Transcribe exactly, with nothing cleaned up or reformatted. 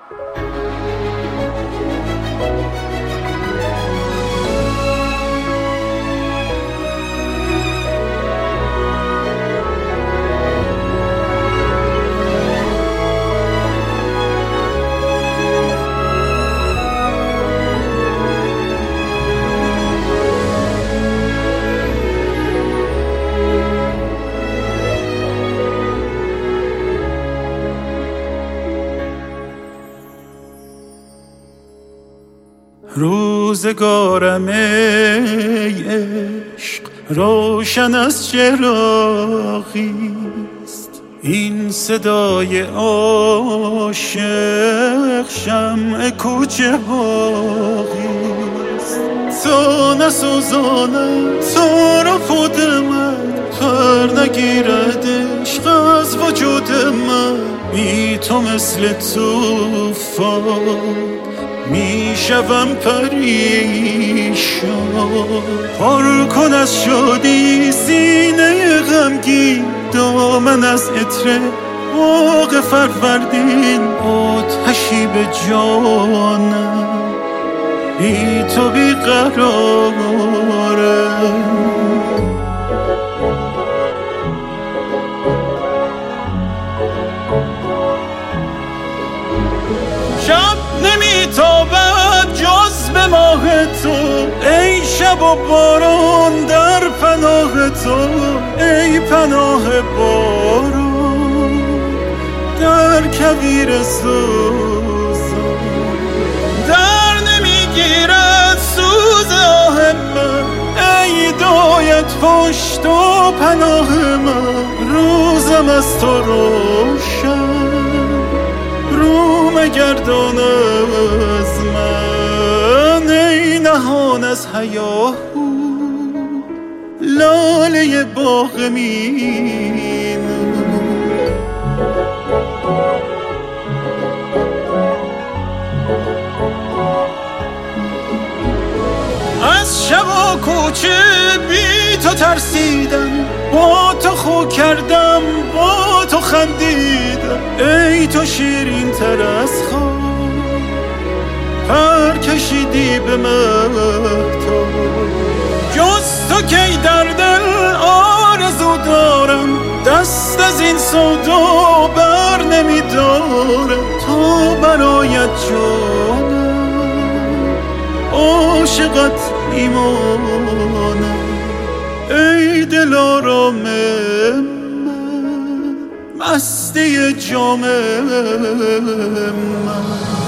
روزگارم ای عشق روشن از چراغیست، این صدای عاشق شمع کوچه باغیست. تو نسوزانم تو را خود من، خر نگیرد عشق از وجود من. بی تو مثل توفان میشوم پریشان. پر کن از شادی سینه غمگین، دامن از عطر باغ فروردین. آتشی به جانم بی تو بیقرارم. شب نمیتابد جز به ماه تو، ای شب و باران در پناه تو. ای پناه باران در کویر سوزان، در نمیگیرد سوز آه من. ای دایت پشت و پناه من، روزم از تو روشن رو مگردان از من. ای نهان از هیاهو لاله باغ مینو. از شب و کوچه بی تو ترسیدم، با تو خو کردم با تو خندیدم. ای تو شیرین تر از خواب پر کشیدی به مهتاب. جز تو کی در دل آرزو دارم، دست از این سودا بر نمیدارم. تو برایت جانم عاشقت میمانم. ای دلارام من مستی جام من.